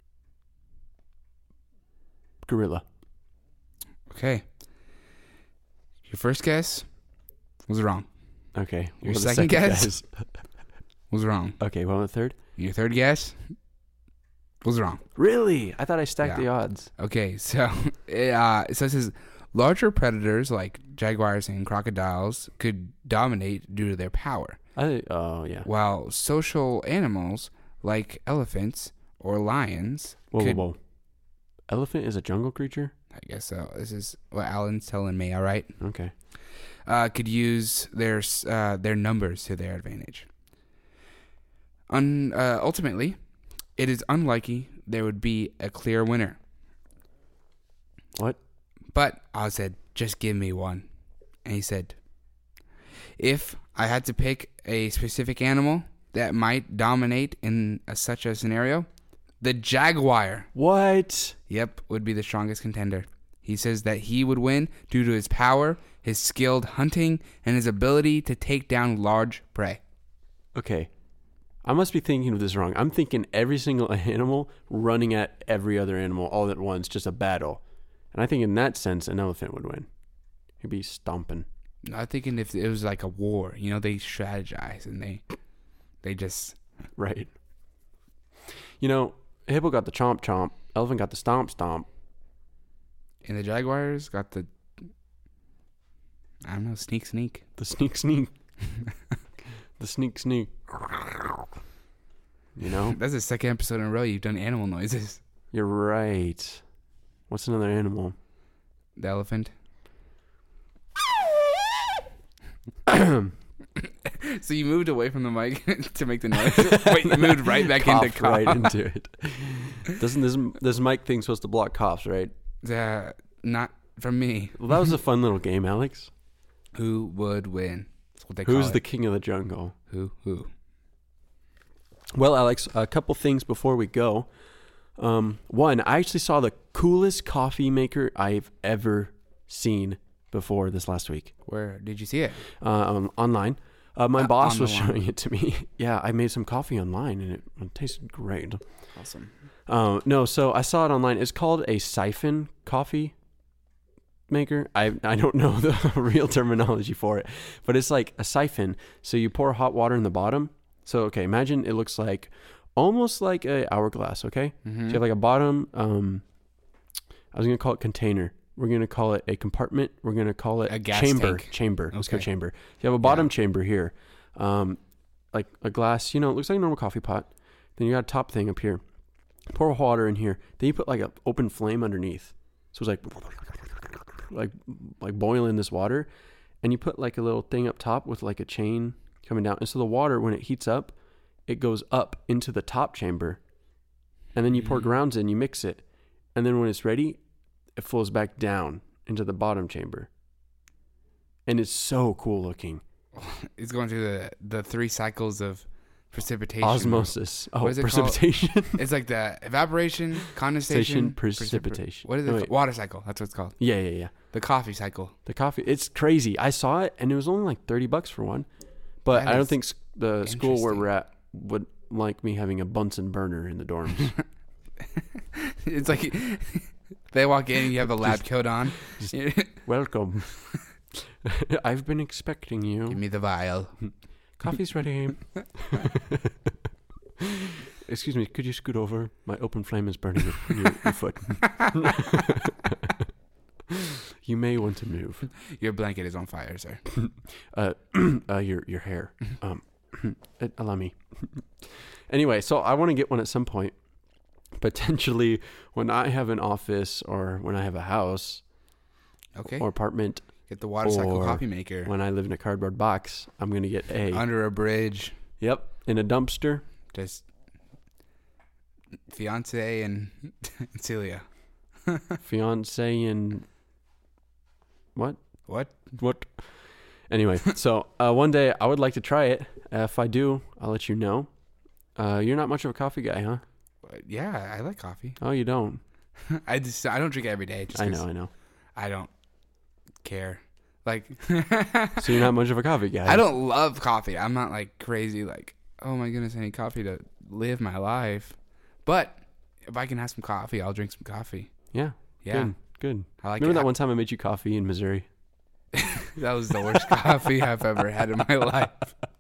gorilla. Okay. Your first guess was wrong. Okay. Your What was the second guess? Was wrong. Okay. What was the third? Your third guess was wrong. Really? I thought I stacked Yeah. the odds. Okay, so uh, so it says larger predators like jaguars and crocodiles could dominate due to their power, I oh yeah. while social animals like elephants or lions Whoa, could, whoa, whoa. Elephant is a jungle creature? I guess so. This is what Alan's telling me. All right, Okay. uh, could use their s- uh, their numbers to their advantage. Un, uh, ultimately, it is unlikely there would be a clear winner. What? But I said, just give me one. And he said, if I had to pick a specific animal that might dominate in a, such a scenario, the jaguar, What? yep, would be the strongest contender. He says that he would win due to his power, his skilled hunting, and his ability to take down large prey. Okay. I must be thinking of this wrong. I'm thinking every single animal running at every other animal all at once, just a battle. And I think in that sense, an elephant would win. He'd be stomping. I'm thinking if it was like a war, you know, they strategize and they, they just, Right. You know, hippo got the chomp chomp. Elephant got the stomp stomp. And the Jaguars got the, I don't know, sneak sneak. The sneak sneak. The sneak sneak. You know? That's the second episode in a row you've done animal noises. You're right. What's another animal? The elephant. So you moved away from the mic to make the noise. Wait, you moved right back into Coughed cough. right into it. Doesn't this this mic thing supposed to block coughs, right? Uh, not from me. Well, that was a fun little game, Alex. Who would win? That's what they call Who's it. the king of the jungle? Who? Who? Well, Alex, a couple things before we go. Um, one, I actually saw the coolest coffee maker I've ever seen before this last week. Where did you see it? Uh, on, online. Uh, my Uh, boss on was the line. showing it to me. Yeah, I made some coffee online, and it, it tasted great. Awesome. Uh, no, so I saw it online. It's called a siphon coffee maker. I I don't know the real terminology for it, but it's like a siphon. So you pour hot water in the bottom. So okay, imagine it looks like almost like a hourglass. Okay, Mm-hmm. so you have like a bottom. Um, I was gonna call it container. We're gonna call it a compartment. We're gonna call it A gas chamber. tank. Chamber. Let's go Okay. chamber. You have a bottom Yeah. chamber here, um, like a glass. You know, it looks like a normal coffee pot. Then you got a top thing up here. Pour water in here. Then you put like an open flame underneath. So it's like like like boiling this water, and you put like a little thing up top with like a chain coming down. And so the water, when it heats up, it goes up into the top chamber, and then you pour Mhm. grounds in. You mix it, and then when it's ready, it flows back down into the bottom chamber. And it's so cool looking. It's going through the the three cycles of precipitation. Osmosis. Oh, What is it called? precipitation. It's like the evaporation, condensation, Station, precipitation. What is it? Oh, called? wait. Water cycle. That's what it's called. yeah, yeah, yeah. The coffee cycle. The coffee. It's crazy. I saw it, and it was only like thirty bucks for one. But That I don't is think s- the school where interesting. we're at would like me having a Bunsen burner in the dorms. It's like they walk in, you have a lab coat on. just- Give Welcome. I've been expecting you. me the vial. Coffee's ready. Excuse me, could you scoot over? My open flame is burning your, your, your foot. You may want to move. Your blanket is on fire, sir. Uh, uh, your your hair. Um, uh, allow me. Anyway, so I want to get one at some point. Potentially, when I have an office or when I have a house Okay. or apartment, Get the water cycle or coffee maker when I live in a cardboard box, I'm gonna get a. under a bridge. Yep, in a dumpster. Just fiance and Celia. Fiance and what? What? What? Anyway, so uh, one day I would like to try it. Uh, if I do, I'll let you know. Uh, you're not much of a coffee guy, huh? Yeah, I like coffee. Oh, you don't? I just I don't drink it every day. Just I 'cause know, I know. I don't care. Like So you're not much of a coffee guy. I don't love coffee. I'm not like crazy. Like oh my goodness, I need coffee to live my life. But if I can have some coffee, I'll drink some coffee. Yeah. Yeah, Good. Good. I like Remember it. that one time I made you coffee in Missouri? That was the worst coffee I've ever had in my life.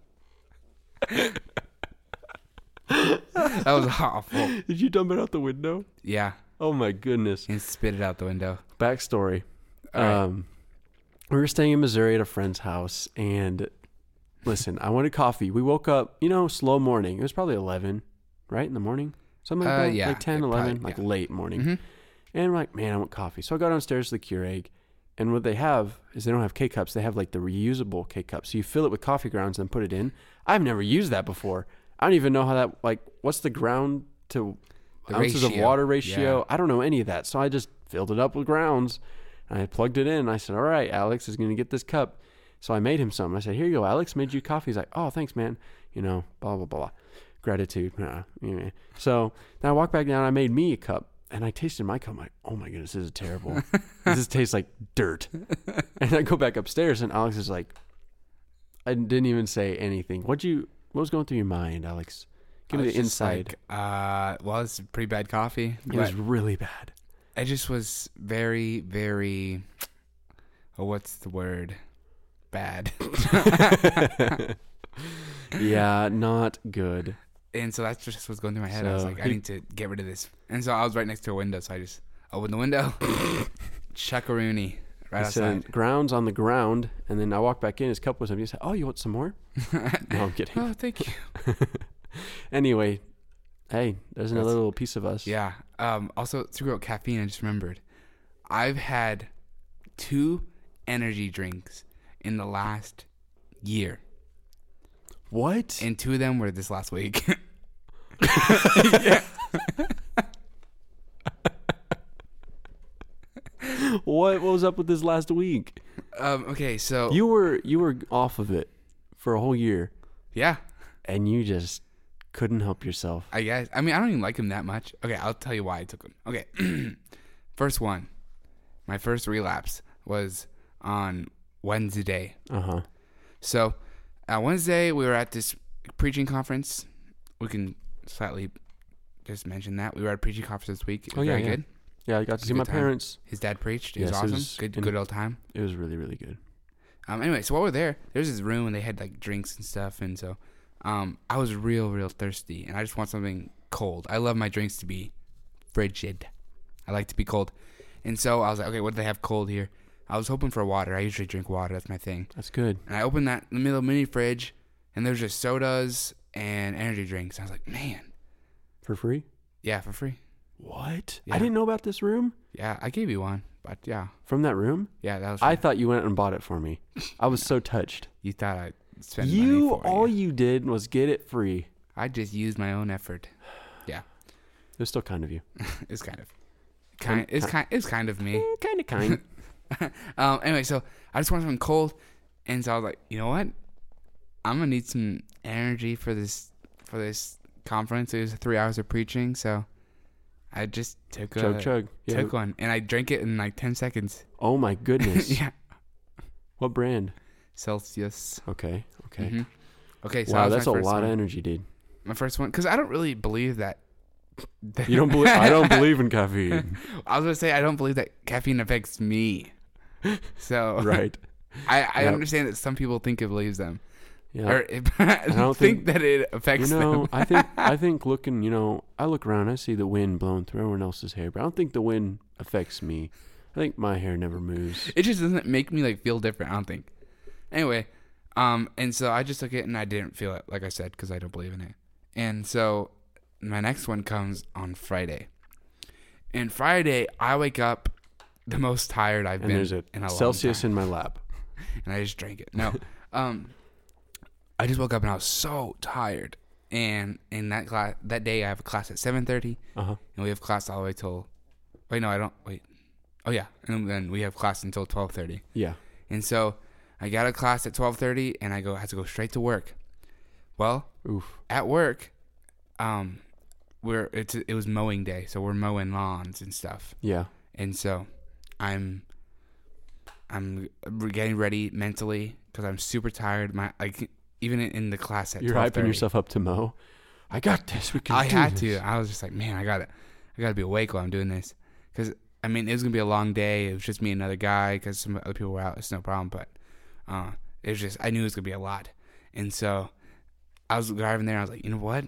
That was awful. Did you dump it out the window? Yeah, Oh my goodness. and spit it out the window. Backstory. All right. Um, we were staying in Missouri at a friend's house, and listen, I wanted coffee. We woke up, you know, slow morning. It was probably eleven, right, in the morning? Something like Uh, that? yeah, Like ten, it probably- eleven, like yeah. late morning. Mhm. And we're like, man, I want coffee. So I go downstairs to the Keurig, and what they have is they don't have K-Cups. They have like the reusable K-Cups. So you fill it with coffee grounds and then put it in. I've never used that before. I don't even know how that, like, what's the ground to The ounces of ratio. water ratio? Yeah. I don't know any of that. So I just filled it up with grounds, and I plugged it in. And I said, all right, Alex is going to get this cup. So I made him some. I said, here you go, Alex, made you coffee. He's like, oh, thanks, man. You know, blah, blah, blah. Gratitude. Nah, yeah. So then I walked back down. I made me a cup. And I tasted my cup. I'm like, oh my goodness, this is terrible. This tastes like dirt. And I go back upstairs, and Alex is like, I didn't even say anything. What'd you? What was going through your mind, Alex? Give I me was the just inside. Like, uh, well, it's pretty bad coffee. It But was really bad. it just was very, very. Oh, what's the word? Bad. Yeah, not good. And so that's just what's going through my head. I was So like, I he- need to get rid of this. And so I was right next to a window, so I just opened the window, chuckaroony right He outside. said, ground's on the ground, and then I walked back in. His cup was empty. He said, "Oh, you want some more?" No, I'm kidding. Oh, thank you. Anyway, hey, there's another That's- little piece of us. Yeah. Um, also, to about caffeine, I just remembered. I've had two energy drinks in the last year. What? And two of them were this last week. What was up with this last week? um, okay, so. You were you were off of it for a whole year, Yeah, and you just couldn't help yourself. I guess. I mean, I don't even like them that much. Okay, I'll tell you why I took them. Okay. First one. My first relapse was on Wednesday. Uh huh. So, uh, Wednesday, we were at this preaching conference. We can slightly just mention that. We were at a preaching conference this week. It was Oh, yeah, very yeah. good. Yeah, I got to see Good my time. parents. His dad preached. It Yes, was it awesome. was good in- good old time. It was really really good. Um, anyway, so while we're there, there's this room and they had like drinks and stuff. And so um, I was real, real thirsty. And I just want something cold. I love my drinks to be frigid. I like to be cold. And so I was like, okay, what do they have cold here? I was hoping for water. I usually drink water. That's my thing. That's good. And I opened that in the middle of the mini fridge, and there's just sodas and energy drinks. I was like, man, For free? yeah, for free. What? Yeah. I didn't know about this room. Yeah, I gave you one, but yeah, From that room? yeah, that was. I free. thought you went and bought it for me. I was so touched. You thought I'd spend money You for all you. you did was get it free. I just used my own effort. It was still kind of you. It's kind of, kind. It's kind. It's kind of me. kind of kind. um. Anyway, so I just wanted something cold, and so I was like, you know what? I'm gonna need some energy for this for this conference. It was three hours of preaching, so I just took a chug chug. Yeah. took one, and I drank it in like ten seconds. Oh my goodness. Yeah, What brand? Celsius. Okay. Okay. Mhm. Okay, so that Wow, was that's my a first lot one. of energy, dude. My first one, because I don't really believe that. You don't believe? I don't believe in caffeine. I was gonna say I don't believe that caffeine affects me. So Right. I, I Yep. understand that some people think it believes them, Yeah. or it, I don't think, think- that it You affects know, them. I think I think looking, you know, I look around, I see the wind blowing through everyone else's hair, but I don't think the wind affects me. I think my hair never moves. It just doesn't make me like feel different. I don't think. Anyway, um, and so I just took it and I didn't feel it, like I said, because I don't believe in it. And so my next one comes on Friday. And Friday, I wake up the most tired I've And been there's a in a Celsius long time. in my lap. And I just drank it. No, um, I just woke up and I was so tired. And in that class, that day, I have a class at seven thirty, Uh huh. and we have class all the way till. Wait, no, I don't. Wait. Oh yeah, and then we have class until twelve thirty. Yeah. And so I got a class at twelve thirty, and I go had to go straight to work. Well, Oof. at work, um, we're it's it was mowing day, so we're mowing lawns and stuff. Yeah. And so I'm I'm getting ready mentally because I'm super tired. My like even in, in the class at You're twelve hyping thirty, yourself up to mow. I got this. We can. I do had this. to. I was just like, man, I got to I got to be awake while I'm doing this because I mean it was gonna be a long day. It was just me and another guy because some other people were out. It's no problem, but uh, it was just I knew it was gonna be a lot, and so I was driving there. And I was like, you know what?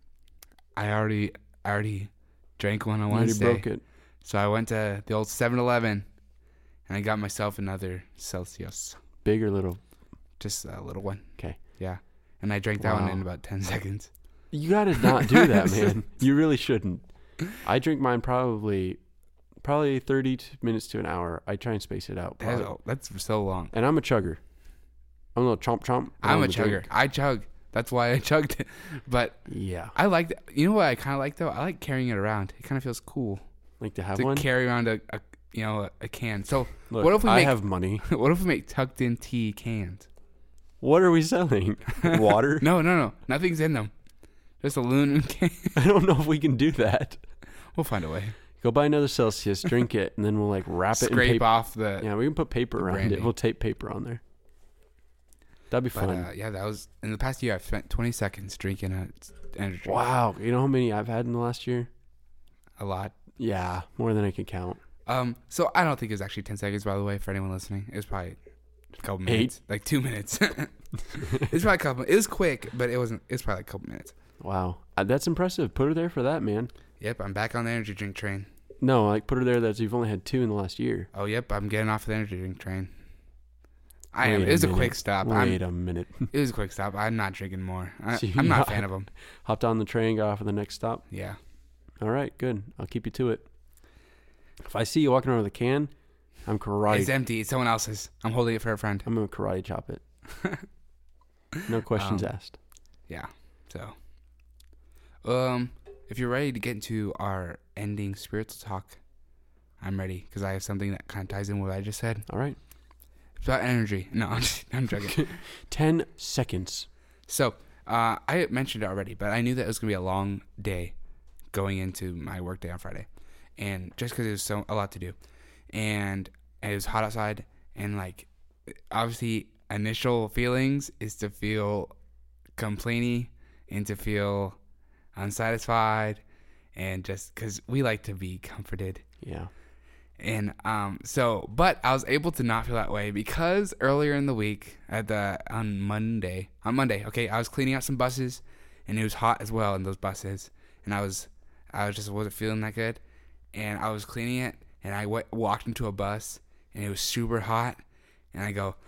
I already I already drank one on You already Wednesday. broke it. So I went to the old seven eleven and I got myself another Celsius. Big or little? Just a little one. 'Kay. Yeah. And I drank that one Wow. in about ten seconds. You gotta not do that, man. You really shouldn't. I drink mine probably, probably thirty minutes to an hour. I try and space it out. That's, probably. that's so long. And I'm a chugger. I'm a little chomp chomp. I'm on a the chugger. drink. I chug. That's why I chugged it. But Yeah. I like that. You know what I kind of like though? I like carrying it around. It kind of feels cool Like to have to one. carry around a, a you know a, a can. So Look, what if we I make have money. what if we make tucked in tea cans? What are we selling? Water? No, no, no. Nothing's in them. Just aluminum can. I don't know if we can do that. We'll find a way. Go buy another Celsius, drink it, and then we'll like wrap it in Scrape paper. off the. Yeah, we can put paper the around branding. it. We'll tape paper on there. That'd be But fun. uh, yeah, that was in the past year. I've spent twenty seconds drinking a energy drink. Wow. You know how many I've had in the last year? A lot. Yeah, more than I can count. Um, so I don't think it was actually ten seconds. By the way, for anyone listening, it was probably a couple minutes, like two minutes. It's probably a couple. It was quick, but it wasn't. It was probably like a couple minutes. Wow, uh, that's impressive. Put her there for that, man. Yep, I'm back on the energy drink train. No, like put her there that you've only had two in the last year. Oh, yep, I'm getting off the energy drink train. I Wait am. a It was a minute. quick stop. Wait I'm, a minute. It was a quick stop. I'm not drinking more. I, So you I'm not a got- fan of them. Hopped on the train, got off at the next stop. Yeah. All right, good. I'll keep you to it. If I see you walking around with a can, I'm karate. It's empty. It's someone else's. I'm holding it for a friend. I'm gonna karate chop it. No questions Um, asked. Yeah. So, um, if you're ready to get into our ending spiritual talk, I'm ready because I have something that kind of ties in with what I just said. All right. It's about energy. No, I'm, just, I'm joking. Ten seconds. So, uh, I mentioned it already, but I knew that it was going to be a long day going into my work day on Friday. And just because it was so a lot to do. And it was hot outside. And, like, obviously, initial feelings is to feel complainy and to feel unsatisfied. And just because we like to be comforted. Yeah. And um, so, but I was able to not feel that way because earlier in the week, at the on Monday, on Monday, okay, I was cleaning out some buses, and it was hot as well in those buses, and I was, I was just wasn't feeling that good, and I was cleaning it, and I w- walked into a bus, and it was super hot, and I go,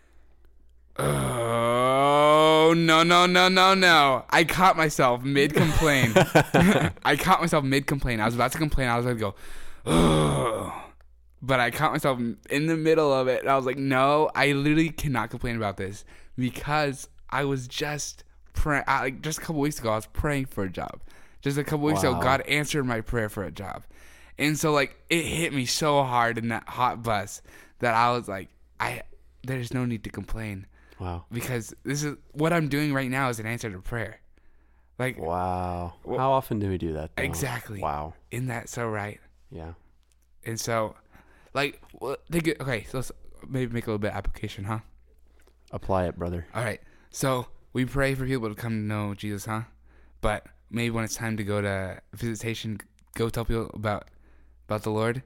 oh no no no no no! I caught myself mid complain. I caught myself mid complain. I was about to complain. I was going to go, oh. But I caught myself in the middle of it. And I was like, no, I literally cannot complain about this because I was just praying. Like just a couple weeks ago, I was praying for a job. Just a couple weeks Wow. ago, God answered my prayer for a job. And so, like, it hit me so hard in that hot bus that I was like, I there's no need to complain Wow. because this is what I'm doing right now is an answer to prayer. Like, Wow. Well, How often do we do that, though? exactly. Wow. Isn't that so right? Yeah. And so, like, well, think it, okay, so let's maybe make a little bit of application, huh? Apply it, brother. All right. So we pray for people to come to know Jesus, huh? But maybe when it's time to go to visitation, go tell people about about the Lord.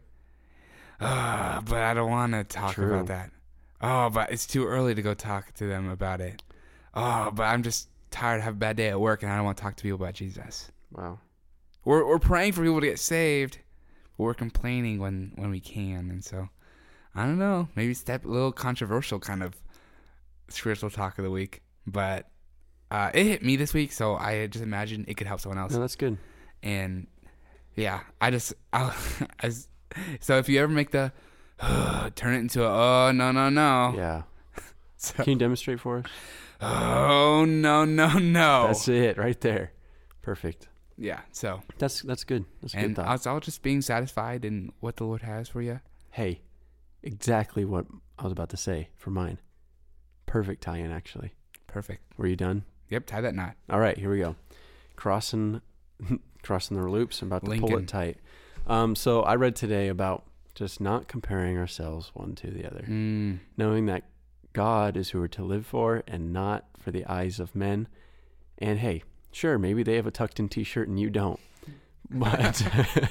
Uh, but I don't want to talk True. about that. Oh, but it's too early to go talk to them about it. Oh, but I'm just tired, have a bad day at work, and I don't want to talk to people about Jesus. Wow. We're we're praying for people to get saved. We're complaining when, when we can, and so I don't know. Maybe step a little controversial kind of spiritual talk of the week, but uh, it hit me this week, so I just imagined it could help someone else. No, that's good. And yeah, I just I, I so if you ever make the turn it into a oh no no no Yeah. so, Can you demonstrate for us? oh no no no That's it, right there. Perfect. yeah. So That's that's good. That's a and good I thought. was all just being satisfied in what the Lord has for you. Hey, exactly what I was about to say for mine. Perfect tie-in, actually. Perfect. Were you done? Yep. Tie that knot. All right, here we go. Crossing, crossing the loops. I'm about to pull Lincoln. it tight. Um, so I read today about just not comparing ourselves one to the other, Mm. knowing that God is who we're to live for and not for the eyes of men. And hey, sure, maybe they have a tucked-in T-shirt and you don't, but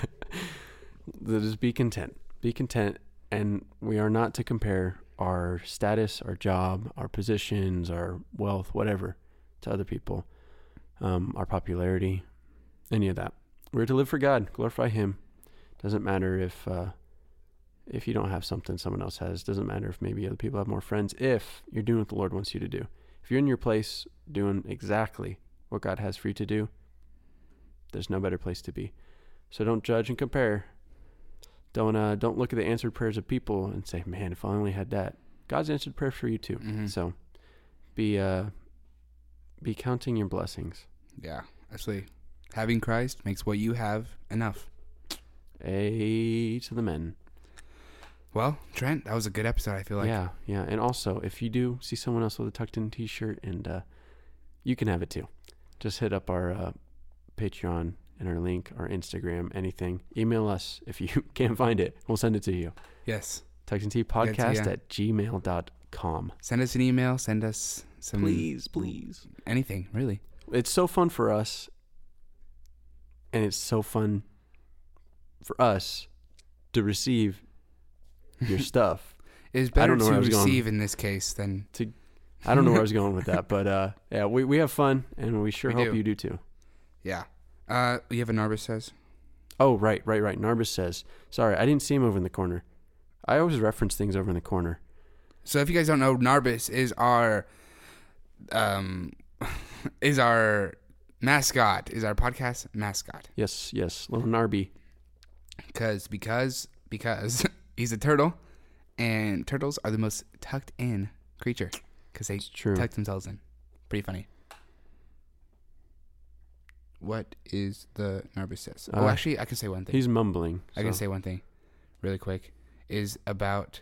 just be content. Be content, and we are not to compare our status, our job, our positions, our wealth, whatever, to other people, um, our popularity, any of that. We're to live for God, glorify Him. Doesn't matter if uh, if you don't have something someone else has. Doesn't matter if maybe other people have more friends. If you're doing what the Lord wants you to do, if you're in your place doing exactly what God has for you to do, there's no better place to be. So don't judge and compare. Don't uh, don't look at the answered prayers of people and say, "Man, if I only had that." God's answered prayer for you too. Mm-hmm. So be uh, be counting your blessings. Yeah. Actually, having Christ makes what you have enough. A to the men. Well, Trent, that was a good episode. I feel like. yeah, yeah. And also, if you do see someone else with a tucked-in T-shirt, and uh, you can have it too. Just hit up our uh, Patreon and our link, our Instagram, anything. Email us if you can't find it. We'll send it to you. Yes. Tucked in Tea podcast yeah. at gmail dot com. Send us an email. Send us some. Please, please. Anything, really. It's so fun for us, and it's so fun for us to receive your stuff. It's I better don't know to where I was going. receive in this case than To I don't know where I was going with that, but uh, yeah, we, we have fun, and we sure We hope do. you do too. Yeah. Uh, you have a Narbus says. Oh, right, right, right. Narbus says. Sorry, I didn't see him over in the corner. I always reference things over in the corner. So if you guys don't know, Narbus is our um is our mascot, is our podcast mascot. Yes, yes, little Narby. Cause because because he's a turtle, and turtles are the most tucked in creature because they It's true. tuck themselves in. Pretty funny. What is the Narbus says? Uh, oh, actually, I can say one thing. He's mumbling. I can so- say one thing, really quick, is about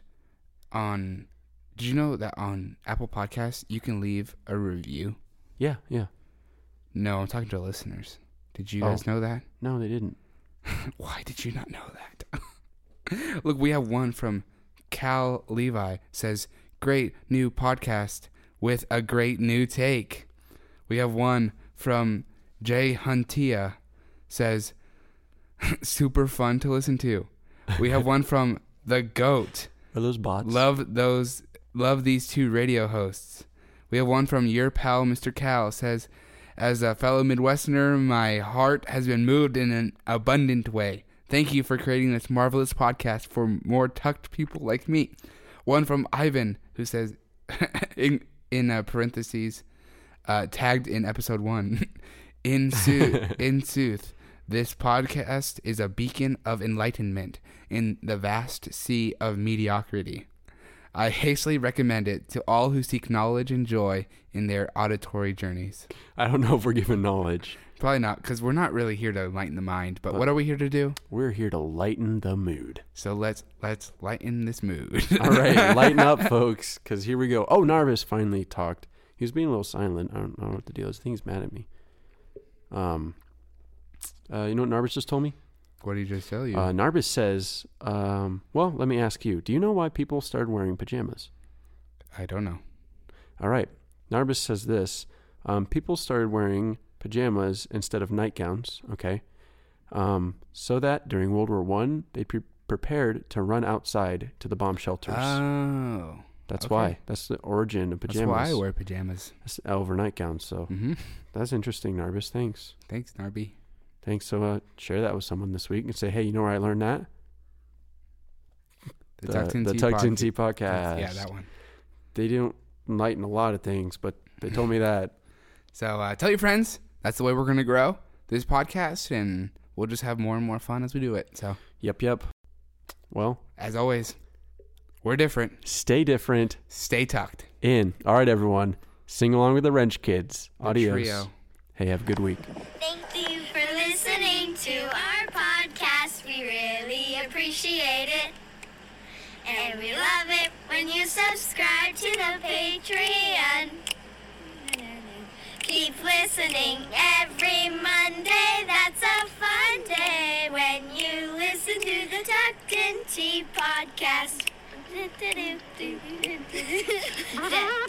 on. Did you know that on Apple Podcasts you can leave a review? Yeah, yeah. No, I'm talking to listeners. Did you Oh. guys know that? No, they didn't. Why did you not know that? Look, we have one from Cal Levi. Says, great new podcast with a great new take. We have one from Jay Huntia. Says, super fun to listen to. We have one from The Goat. Are those bots? Love those, love these two radio hosts. We have one from your pal, Mister Cal. Says, as a fellow Midwesterner, my heart has been moved in an abundant way. Thank you for creating this marvelous podcast for more tucked people like me. One from Ivan, who says, in, in uh, parentheses, uh, tagged in episode one, in, sooth, in sooth, this podcast is a beacon of enlightenment in the vast sea of mediocrity. I hastily recommend it to all who seek knowledge and joy in their auditory journeys. I don't know if we're giving knowledge. Probably not, because we're not really here to lighten the mind. But what are we here to do? We're here to lighten the mood. So let's let's lighten this mood. All right, lighten up, folks, because here we go. Oh, Narvis finally talked. He was being a little silent. I don't know what the deal is. I think he's mad at me. Um, uh, you know what Narvis just told me? What did he just tell you? Uh, Narbus says, um, well, let me ask you. Do you know why people started wearing pajamas? I don't know. All right. Narbus says this. Um, people started wearing pajamas instead of nightgowns, okay, um, so that during World War One, they pre- prepared to run outside to the bomb shelters. Oh. That's okay. why. That's the origin of pajamas. That's why I wear pajamas. That's overnight gowns, so Mm-hmm. that's interesting, Narbus. Thanks. Thanks, Narby. Thanks. So uh, share that with someone this week and say, hey, you know where I learned that? The, Tucked In the Tea Tucked In Pod- Tea podcast. Yeah, that one. They don't enlighten a lot of things, but they told me that. So uh, tell your friends. That's the way we're going to grow this podcast, and we'll just have more and more fun as we do it. So, Yep, yep. Well, as always, we're different. stay different. Stay tucked. In. All right, everyone. Sing along with the Wrench Kids. The Adios. trio. Hey, have a good week. Thank you for listening to our podcast. We really appreciate it. And we love it when you subscribe to the Patreon. Keep listening every Monday. That's a fun day when you listen to the Tucked In Tea podcast.